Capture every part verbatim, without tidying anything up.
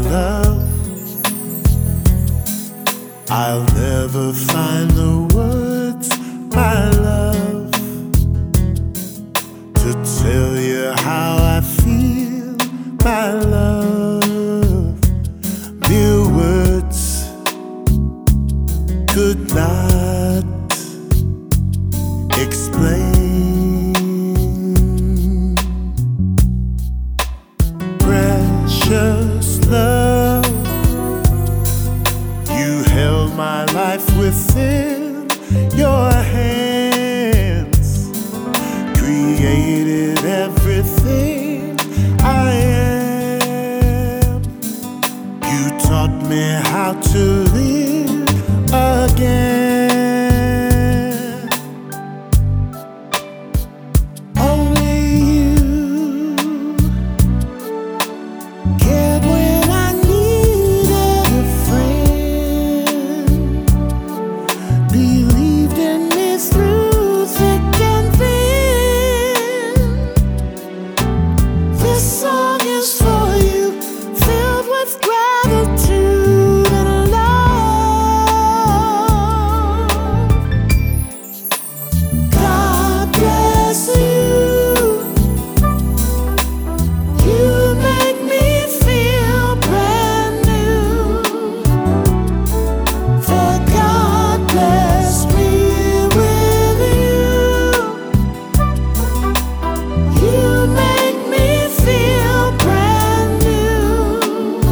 love, I'll never find the words, my love, to tell you how I feel, my love. Mere words could not explain. Precious love, you held my life within your hands, created everything I am. You taught me how to live again. Only you cared when I needed a friend, believed in me through thick and thin. This song is for you, filled with gratitude and love. God bless you. You make me feel brand new. For God blessed me with you. You make me feel brand new.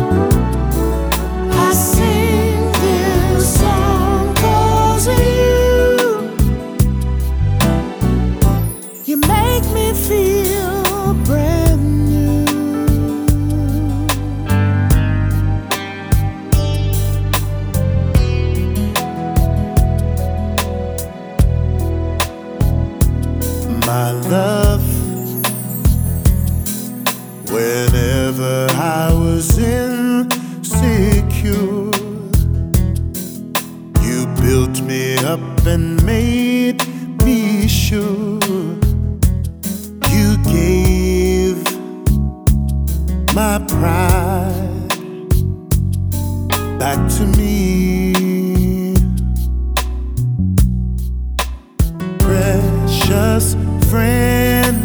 I sing this song 'cause of you. You make me feel brand new. My love, whenever I was insecure, you built me up and made me sure. You gave my pride back to me. Precious friend,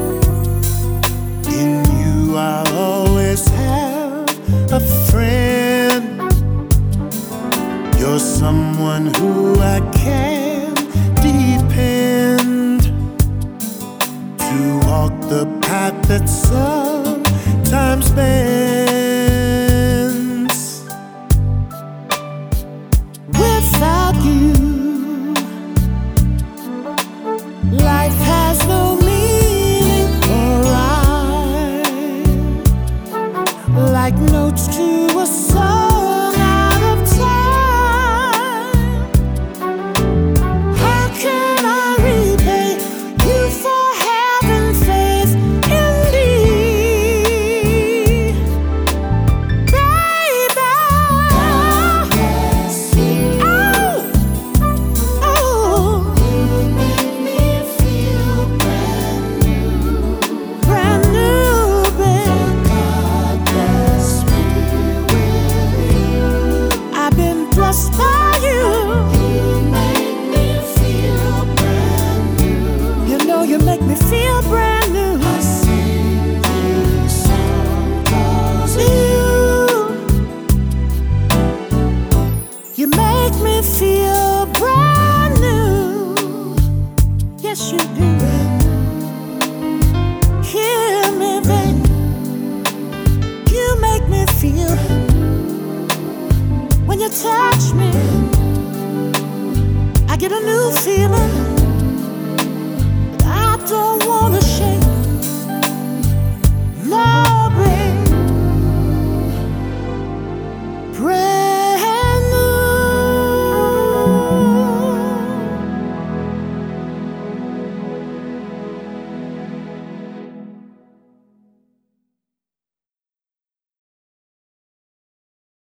in you I'll always have a friend. You're someone who I can